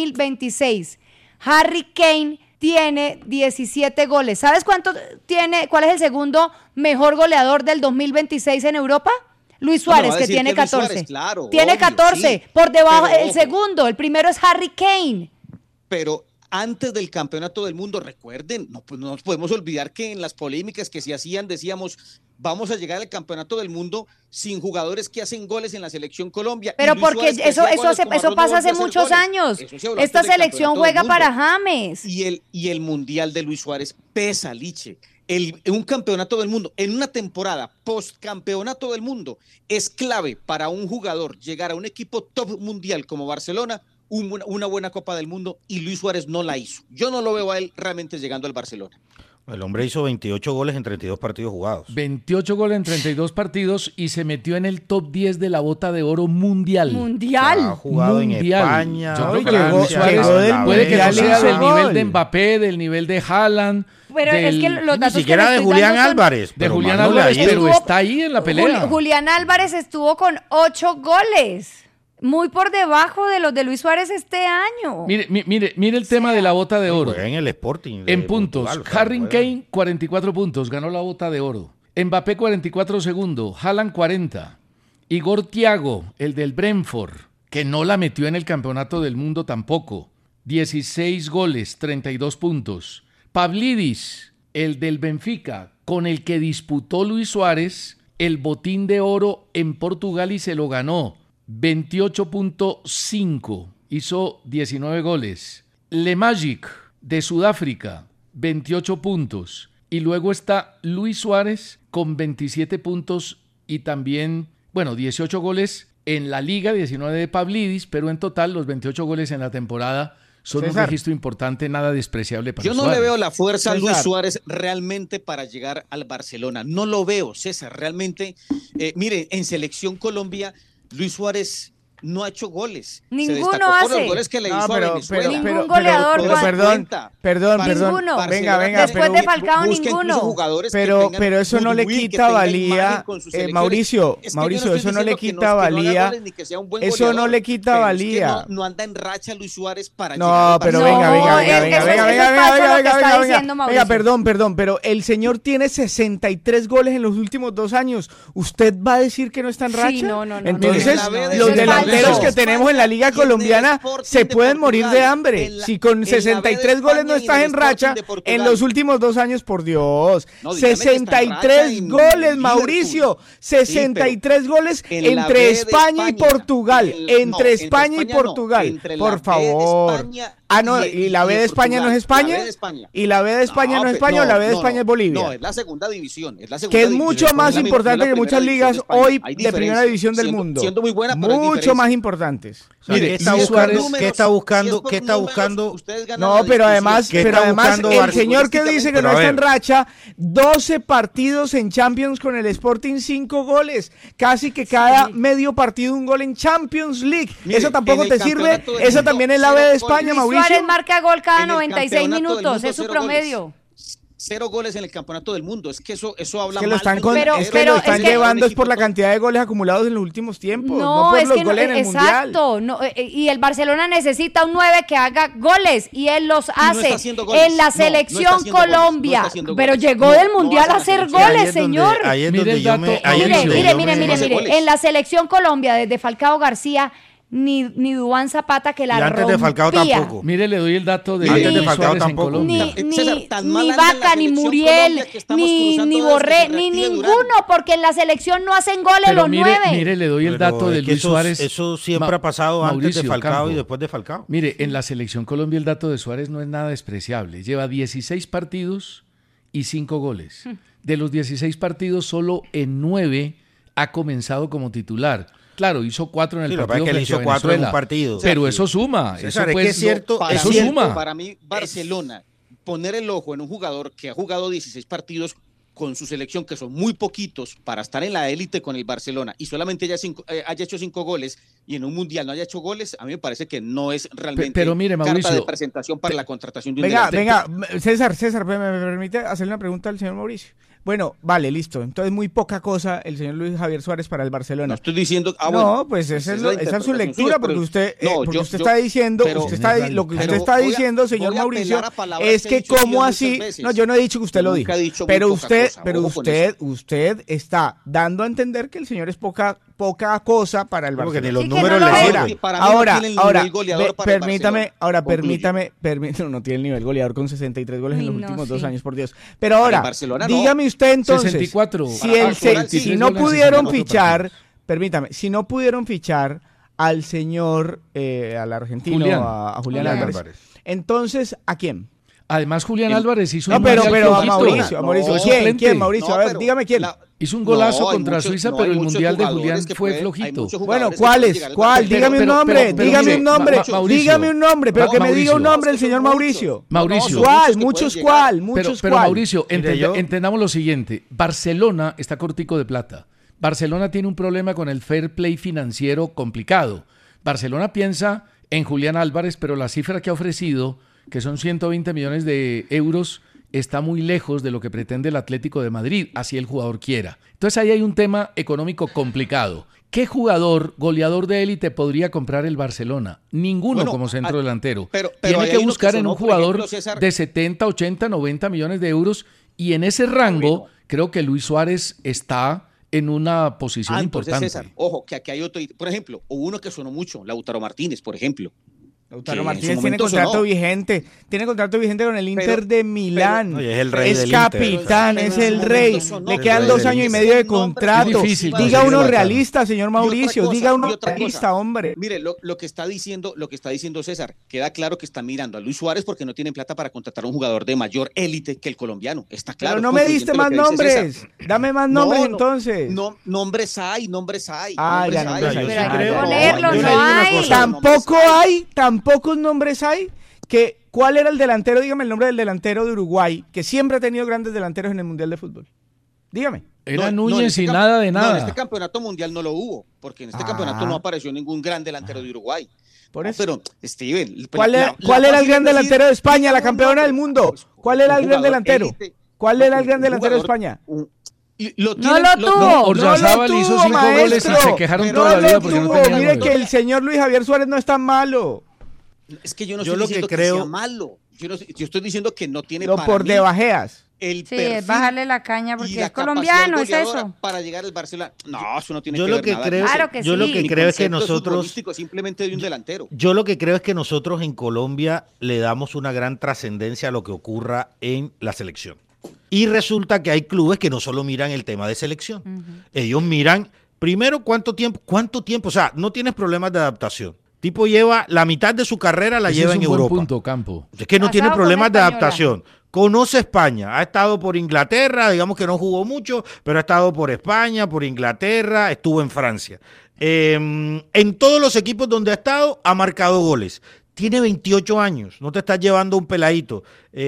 2026, Harry Kane tiene 17 goles. ¿Sabes cuál es el segundo mejor goleador del 2026 en Europa? Luis Suárez, que tiene 14. Suárez, claro, tiene 14. Sí, por debajo, pero, el segundo, el primero es Harry Kane. Pero antes del Campeonato del Mundo, recuerden, no nos podemos olvidar que en las polémicas que se hacían, decíamos, vamos a llegar al Campeonato del Mundo sin jugadores que hacen goles en la selección Colombia. Pero porque eso pasa hace muchos años. Esta selección juega para James. Y el Mundial de Luis Suárez pesa, Liche. Un campeonato del mundo, en una temporada post-campeonato del mundo, es clave para un jugador llegar a un equipo top mundial como Barcelona una buena Copa del Mundo y Luis Suárez no la hizo. Yo no lo veo a él realmente llegando al Barcelona. El hombre hizo 28 goles en 32 partidos jugados. 28 goles en 32 partidos y se metió en el top 10 de la Bota de Oro mundial. Ha jugado mundial. En España. Yo creo que puede que no sea del nivel de Mbappé, del nivel de Haaland. Pero es que los datos ni siquiera de Julián Álvarez. De Julián Álvarez, pero está ahí en la pelea. Julián Álvarez estuvo con 8 goles. Muy por debajo de los de Luis Suárez este año. Mire el tema de la Bota de Oro. En el Sporting. En puntos. Harry Kane, 44 puntos, ganó la Bota de Oro. Mbappé, 44 segundos. Haaland, 40. Igor Thiago, el del Brentford, que no la metió en el Campeonato del Mundo tampoco. 16 goles, 32 puntos. Pavlidis, el del Benfica, con el que disputó Luis Suárez el Botín de Oro en Portugal y se lo ganó. 28.5, hizo 19 goles. Le Magic, de Sudáfrica, 28 puntos. Y luego está Luis Suárez con 27 puntos y también, 18 goles en la Liga, 19 de Pavlidis, pero en total los 28 goles en la temporada son un registro importante, nada despreciable para Yo no Suárez. le veo la fuerza a Luis Suárez realmente para llegar al Barcelona. No lo veo, César, realmente. Mire, en Selección Colombia, Luis Suárez no ha hecho goles. Ninguno hace. Por los goles que le hizo a Venezuela. Ningún goleador. Perdón. Ninguno. Venga. Después de Falcao, ninguno. Pero eso no le quita valía. Mauricio, eso no le quita valía. Eso no le quita valía. No anda en racha Luis Suárez para llegar. No, pero venga, perdón, pero el señor tiene 63 goles en los últimos 2 años. ¿Usted va a decir que no está en racha? Sí, no. Entonces, los delanteros que tenemos en la Liga Colombiana se pueden morir de hambre. Si con 63 goles no estás en racha en los últimos 2 años, por Dios. 63 goles, Mauricio. 63 goles entre España y Portugal. Entre España y Portugal. Por favor. No, ¿y la B de España no es España? ¿Y la B de España no es España o la B de España es Bolivia? No, es la segunda división. Que es mucho más importante que muchas ligas hoy de primera división del mundo. Siendo muy buena, mucho más importantes. Mire, ¿qué está buscando? No, pero además el señor que dice que no está en racha, 12 partidos en Champions con el Sporting, 5 goles. Casi que cada medio partido un gol en Champions League. Eso tampoco te sirve. Eso también es la B de España, Mauricio. Suárez marca gol cada 96 minutos, es su promedio. 0 goles en el Campeonato del Mundo. Es que eso habla mal. Es que lo están llevando es por la cantidad de goles acumulados en los últimos tiempos, no por los goles en el Mundial. Exacto. Y el Barcelona necesita un 9 que haga goles y él los hace en la Selección Colombia. Pero llegó del Mundial a hacer goles, señor. Mire, en la Selección Colombia, desde Falcao García, ni Duván Zapata que la rompía. Antes de Falcao tampoco. Mire, le doy el dato de antes de Falcao tampoco. Ni Vaca, ni Muriel, ni Borré, ni ninguno, porque en la selección no hacen goles los 9. Mire, le doy el dato de Luis Suárez. Eso siempre ha pasado antes de Falcao y después de Falcao. Mire, en la Selección Colombia el dato de Suárez no es nada despreciable. Lleva 16 partidos y 5 goles. De los 16 partidos, solo en 9 ha comenzado como titular. Claro, hizo 4 en el partido que hizo 4 en un partido. Pero eso suma. César, eso es cierto. Eso suma. Para mí, Barcelona, poner el ojo en un jugador que ha jugado 16 partidos con su selección, que son muy poquitos para estar en la élite con el Barcelona, y solamente haya hecho 5 goles, y en un mundial no haya hecho goles, a mí me parece que no es realmente pero mire, Mauricio, carta de presentación para la contratación de un delantero. Venga, César, ¿me permite hacerle una pregunta al señor Mauricio? Bueno, vale, listo. Entonces, muy poca cosa el señor Luis Javier Suárez para el Barcelona. No estoy diciendo... no, pues esa es su lectura, porque usted está diciendo, lo que usted está diciendo, señor Mauricio, es que como así... No, yo no he dicho que usted lo dijo, pero usted está dando a entender que el señor es poca cosa para el Barcelona. Porque ni los números le sirven. Permítame, no tiene el nivel goleador con 63 goles en los últimos 2 años, por Dios. Pero ahora, dígame usted entonces, 64, si no pudieron fichar, permítame, si no pudieron fichar al señor, al argentino, a Julián Álvarez, entonces, ¿a quién? Además, Julián Álvarez hizo pero a Mauricio, ¿quién, Mauricio? A ver, dígame quién. Hizo un golazo No, hay contra muchos- Suiza, no, pero hay el muchos Mundial de jugadores Julián que fue pueden- hay flojito. muchos Bueno, jugadores que ¿cuál pueden es? llegar al ¿Cuál? Barcelona. Dígame un Pero- nombre, pero dígame mire, un nombre, Mauricio, dígame un nombre, pero que me diga un Mauricio. nombre el No, es que señor son Mauricio. muchos. Mauricio. son ¿Cuál? muchos que Muchos pueden cuál, llegar. muchos Pero cuál. Mauricio, Mire, yo- entendamos lo siguiente. Barcelona está cortico de plata. Barcelona tiene un problema con el fair play financiero complicado. Barcelona piensa en Julián Álvarez, pero la cifra que ha ofrecido, que son 120 millones de euros, está muy lejos de lo que pretende el Atlético de Madrid, así el jugador quiera. Entonces ahí hay un tema económico complicado. ¿Qué jugador goleador de élite podría comprar el Barcelona? Ninguno Bueno, como centro delantero. pero Tiene ahí que hay uno buscar que en un sonó, por jugador ejemplo, César. de 70, 80, 90 millones de euros y en ese rango Bueno. creo que Luis Suárez está en una posición Entonces, importante. César, ojo, que aquí hay otro, por ejemplo, hubo uno que sonó mucho, Lautaro Martínez, por ejemplo. Lautaro que Martínez en su tiene momento contrato sonó. vigente, con el Inter de Milán. Oye, es el rey es del capitán, Inter. es Pero en el su rey. momento sonó. Le El quedan rey 2 del años y Inter. medio de Es nombre contrato. difícil Diga conseguir uno el bacano. realista, señor Mauricio. cosa, Diga uno y otra realista, cosa. hombre. Mire, lo que está diciendo César, queda claro que está mirando a Luis Suárez porque no tienen plata para contratar a un jugador de mayor élite que el colombiano. Está claro. Pero no me diste más concluyente lo que dice nombres. Dame más No, nombres no, entonces. No, nombres hay. nombres Ah, hay. ya, nombres hay. Pero hay que creo- ponerlos, yo no le digo una hay. cosa. Tampoco hay, tampoco nombres hay. ¿Cuál era el delantero? Dígame el nombre del delantero de Uruguay, que siempre ha tenido grandes delanteros en el Mundial de Fútbol. Dígame. Era en Núñez este y camp- nada de No, en nada. este campeonato mundial no lo hubo, porque en este campeonato no apareció ningún gran delantero de Uruguay. Por No, eso. pero, Steven, ¿Cuál era el fácil gran es decir, delantero de España, la dígame un campeona del nombre. mundo? Pues, ¿Cuál era un el gran jugador delantero? élite, ¿Cuál era el un gran delantero de jugador- España? Lo No tienen- lo tuvo. No, Oryazábal hizo 5 goles y maestro. se quejaron Pero toda la No vida lo porque no tuvo. tenía Mire nueve. que el señor Luis Javier Suárez no es tan malo. Es que yo no Yo estoy lo que diciendo que creo- sea malo. Yo estoy diciendo que no tiene Lo para por mí debajeas. el Sí, perfil es bajarle la caña y porque la es colombiano, capacidad es goleadora eso. para llegar al Barcelona. No, eso no tiene Yo que lo ver que nada. creo, Claro que yo lo sí. que Mi creo es que concepto nosotros, futbolístico simplemente de un delantero. yo lo que creo es que nosotros en Colombia le damos una gran trascendencia a lo que ocurra en la selección. Y resulta que hay clubes que no solo miran el tema de selección. Ellos miran, primero, cuánto tiempo, o sea, no tienes problemas de adaptación. Tipo lleva la mitad de su carrera la Ese lleva es en un buen Europa. punto, Campo. Es que no Casado tiene con problemas de española. adaptación. Conoce España, ha estado por Inglaterra, digamos que no jugó mucho, pero ha estado por España, por Inglaterra, estuvo en Francia. En todos los equipos donde ha estado, ha marcado goles. Tiene 28 años, no te estás llevando un peladito.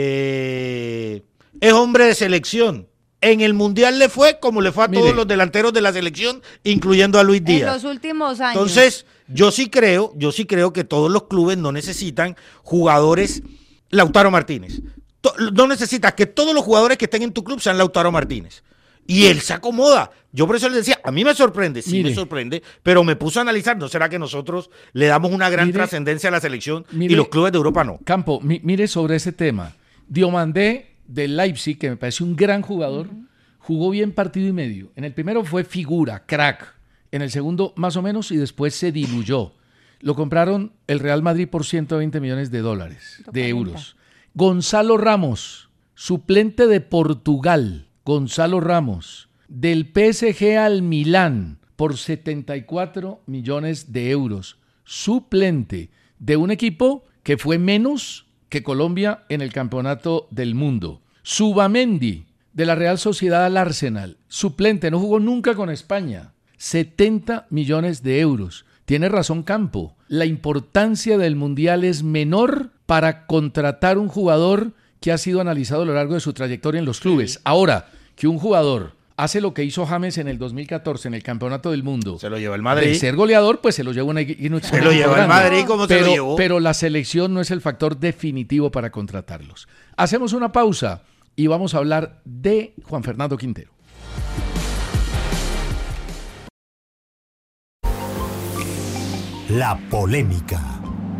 Es hombre de selección. En el Mundial le fue como le fue a Mire. todos los delanteros de la selección, incluyendo a Luis En Díaz. los últimos años. Entonces, yo sí creo que todos los clubes no necesitan jugadores Lautaro Martínez. No necesitas que todos los jugadores que estén en tu club sean Lautaro Martínez. Y él se acomoda. Yo por eso le decía, a mí me sorprende, sí Mire. me sorprende, pero me puso a analizar, ¿no será que nosotros le damos una gran Mire. trascendencia a la selección Mire. y los clubes de Europa no? Campo, mire sobre ese tema. Diomandé del Leipzig, que me parece un gran jugador, jugó bien partido y medio. En el primero fue figura, crack. En el segundo más o menos y después se diluyó. Lo compraron el Real Madrid por 120 millones de dólares, de euros. Gonzalo Ramos, suplente de Portugal. Gonzalo Ramos, del PSG al Milán por 74 millones de euros. Suplente de un equipo que fue menos que Colombia en el campeonato del mundo. Subamendi, de la Real Sociedad al Arsenal. Suplente, no jugó nunca con España. 70 millones de euros. Tiene razón Campo. La importancia del Mundial es menor para contratar un jugador que ha sido analizado a lo largo de su trayectoria en los clubes. Ahora, que un jugador hace lo que hizo James en el 2014 en el Campeonato del Mundo, Se lo lleva el de Madrid. ser goleador, pues se lo lleva Se lo lleva el Madrid como se lo pero, llevó. pero la selección no es el factor definitivo para contratarlos. Hacemos una pausa y vamos a hablar de Juan Fernando Quintero. La polémica.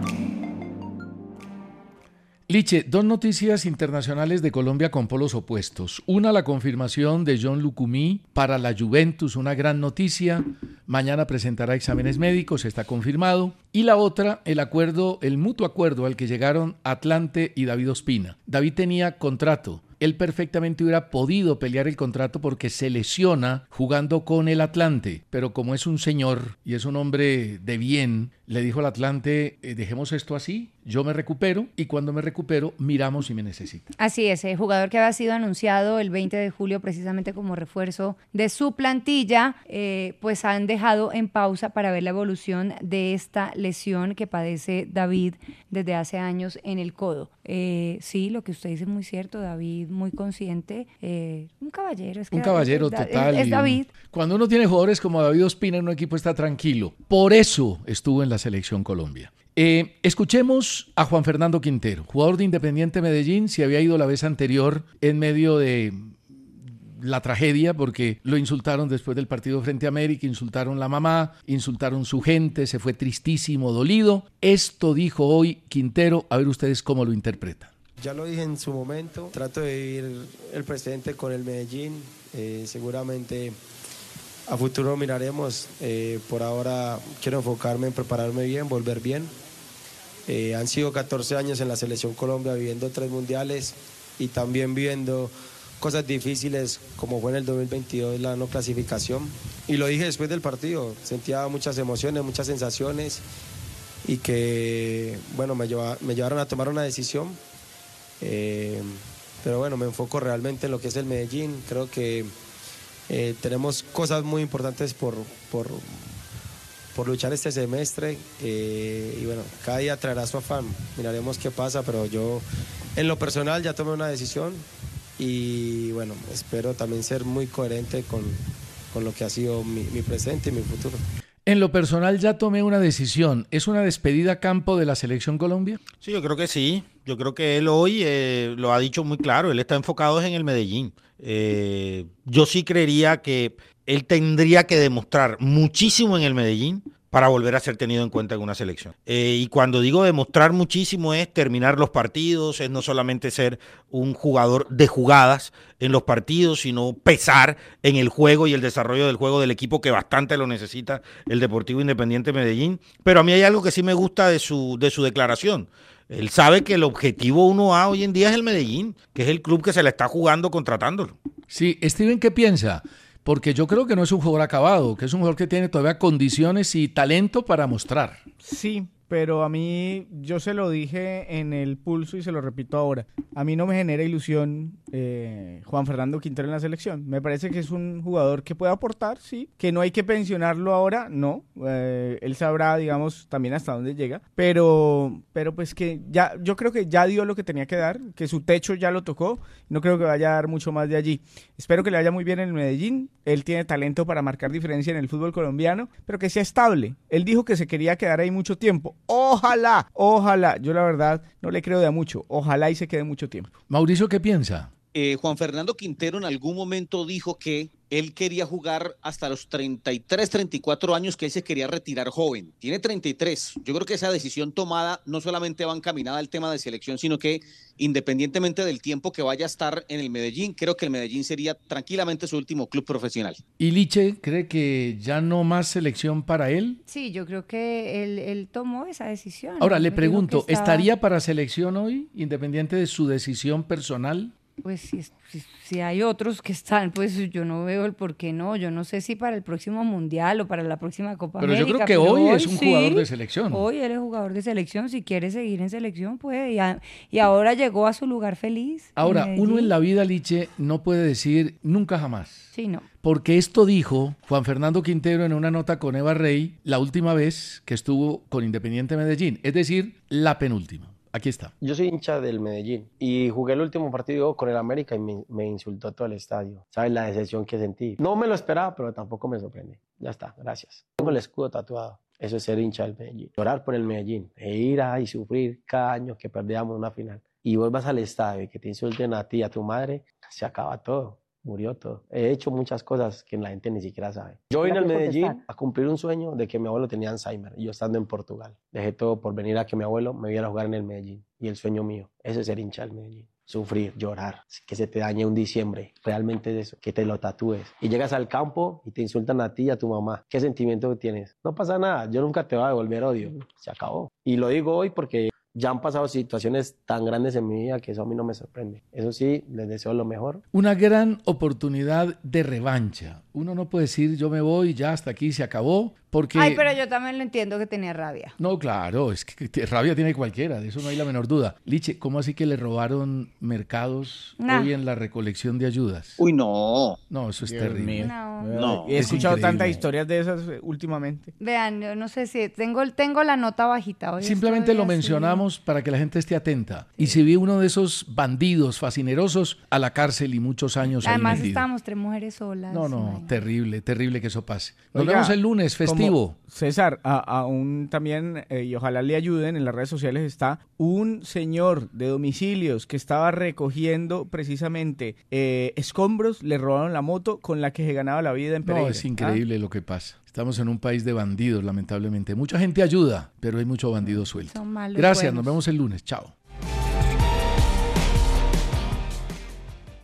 Liche, dos noticias internacionales de Colombia con polos opuestos. Una, la confirmación de John Lucumí para la Juventus, una gran noticia. Mañana presentará exámenes médicos, está confirmado. Y la otra, el mutuo acuerdo al que llegaron Atlante y David Ospina. David tenía contrato. Él perfectamente hubiera podido pelear el contrato porque se lesiona jugando con el Atlante, pero como es un señor y es un hombre de bien, le dijo al Atlante, dejemos esto así, yo me recupero y cuando me recupero miramos si me necesita. Así es, el jugador que había sido anunciado el 20 de julio precisamente como refuerzo de su plantilla, pues han dejado en pausa para ver la evolución de esta lesión que padece David desde hace años en el codo. Sí, lo que usted dice es muy cierto, David muy consciente, un caballero. Es que un caballero total. Es David. Cuando uno tiene jugadores como David Ospina en un equipo está tranquilo. Por eso estuvo en la Selección Colombia. Escuchemos a Juan Fernando Quintero, jugador de Independiente Medellín. Se había ido la vez anterior en medio de la tragedia porque lo insultaron después del partido frente a América, insultaron la mamá, insultaron su gente, se fue tristísimo, dolido. Esto dijo hoy Quintero, a ver ustedes cómo lo interpretan. Ya lo dije en su momento, trato de vivir el presente con el Medellín, seguramente a futuro miraremos, por ahora quiero enfocarme en prepararme bien, volver bien. Han sido 14 años en la Selección Colombia viviendo 3 mundiales y también viviendo cosas difíciles como fue en el 2022 la no clasificación. Y lo dije después del partido, sentía muchas emociones, muchas sensaciones y que bueno, me llevaron a tomar una decisión. Pero bueno, me enfoco realmente en lo que es el Medellín. Creo que tenemos cosas muy importantes por luchar este semestre y bueno, cada día traerá su afán, miraremos qué pasa, pero yo en lo personal ya tomé una decisión y bueno, espero también ser muy coherente con lo que ha sido mi presente y mi futuro. En lo personal ya tomé una decisión. ¿Es una despedida a campo de la Selección Colombia? Sí, yo creo que sí. Yo creo que él hoy lo ha dicho muy claro. Él está enfocado en el Medellín. Yo sí creería que él tendría que demostrar muchísimo en el Medellín para volver a ser tenido en cuenta en una selección. Y cuando digo demostrar muchísimo es terminar los partidos, es no solamente ser un jugador de jugadas en los partidos, sino pesar en el juego y el desarrollo del juego del equipo que bastante lo necesita el Deportivo Independiente Medellín. Pero a mí hay algo que sí me gusta de su declaración. Él sabe que el objetivo 1A hoy en día es el Medellín, que es el club que se le está jugando contratándolo. Sí, Steven, ¿qué piensa? Porque yo creo que no es un jugador acabado, que es un jugador que tiene todavía condiciones y talento para mostrar. Sí, pero a mí, yo se lo dije en el pulso y se lo repito ahora, a mí no me genera ilusión Juan Fernando Quintero en la selección. Me parece que es un jugador que puede aportar, sí, que no hay que pensionarlo ahora, no, él sabrá, digamos, también hasta dónde llega, pero pues que ya, yo creo que ya dio lo que tenía que dar, que su techo ya lo tocó, no creo que vaya a dar mucho más de allí. Espero que le vaya muy bien en el Medellín, él tiene talento para marcar diferencia en el fútbol colombiano, pero que sea estable. Él dijo que se quería quedar ahí mucho tiempo. Ojalá, yo la verdad no le creo de a mucho, ojalá y se quede mucho tiempo. Mauricio, ¿qué piensa? Juan Fernando Quintero en algún momento dijo que él quería jugar hasta los 33, 34 años, que él se quería retirar joven. Tiene 33. Yo creo que esa decisión tomada no solamente va encaminada al tema de selección, sino que independientemente del tiempo que vaya a estar en el Medellín, creo que el Medellín sería tranquilamente su último club profesional. ¿Y Liche cree que ya no más selección para él? Sí, yo creo que él tomó esa decisión. Ahora, le pregunto, ¿estaría para selección hoy, independiente de su decisión personal? Pues si hay otros que están, pues yo no veo el por qué no. Yo no sé si para el próximo Mundial o para la próxima Copa América. Pero yo creo que hoy es un jugador de selección. Hoy él es jugador de selección. Si quiere seguir en selección, puede. Y ahora llegó a su lugar feliz. Ahora, uno en la vida, Liche, no puede decir nunca jamás. Sí, no. Porque esto dijo Juan Fernando Quintero en una nota con Eva Rey la última vez que estuvo con Independiente Medellín. Es decir, la penúltima. Aquí está. Yo soy hincha del Medellín y jugué el último partido con el América y me insultó todo el estadio. ¿Sabes la decepción que sentí? No me lo esperaba, pero tampoco me sorprendí. Ya está, gracias. Tengo el escudo tatuado. Eso es ser hincha del Medellín. Llorar por el Medellín e ir y sufrir cada año que perdíamos una final. Y vuelvas al estadio y que te insulten a ti y a tu madre, se acaba todo. Murió todo. He hecho muchas cosas que la gente ni siquiera sabe. Yo vine al Medellín a cumplir un sueño de que mi abuelo tenía Alzheimer y yo estando en Portugal. Dejé todo por venir a que mi abuelo me viera jugar en el Medellín. Y el sueño mío, eso es ser hincha del Medellín. Sufrir, llorar, que se te dañe un diciembre. Realmente es eso, que te lo tatúes. Y llegas al campo y te insultan a ti y a tu mamá. ¿Qué sentimiento tienes? No pasa nada, yo nunca te voy a devolver odio. Se acabó. Y lo digo hoy porque Ya han pasado situaciones tan grandes en mi vida que eso a mí no me sorprende. Eso sí, les deseo lo mejor. Una gran oportunidad de revancha. Uno no puede decir yo me voy, ya hasta aquí se acabó, porque... Ay, pero yo también lo entiendo que tenía rabia. No, claro, es que rabia tiene cualquiera, de eso no hay la menor duda. Liche, ¿cómo así que le robaron mercados hoy en la recolección de ayudas? Uy, no. No, eso es Dios terrible. mío. No. He escuchado increíble. tantas historias de esas últimamente. Vean, yo no sé si tengo la nota bajita hoy. Simplemente estoy lo así. mencionamos para que la gente esté atenta. Y si vi uno de esos bandidos fascinerosos, a la cárcel y muchos años ahí Además metido. estábamos 3 mujeres solas. No, imagínate. terrible que eso pase. Nos Oiga, vemos el lunes, festivo. Como César, aún también, y ojalá le ayuden, en las redes sociales está un señor de domicilios que estaba recogiendo precisamente escombros, le robaron la moto con la que se ganaba la vida en Pereira. No, es increíble lo que pasa. Estamos en un país de bandidos, lamentablemente. Mucha gente ayuda, pero hay mucho bandido suelto. Son malos Gracias, buenos. nos vemos el lunes. Chao.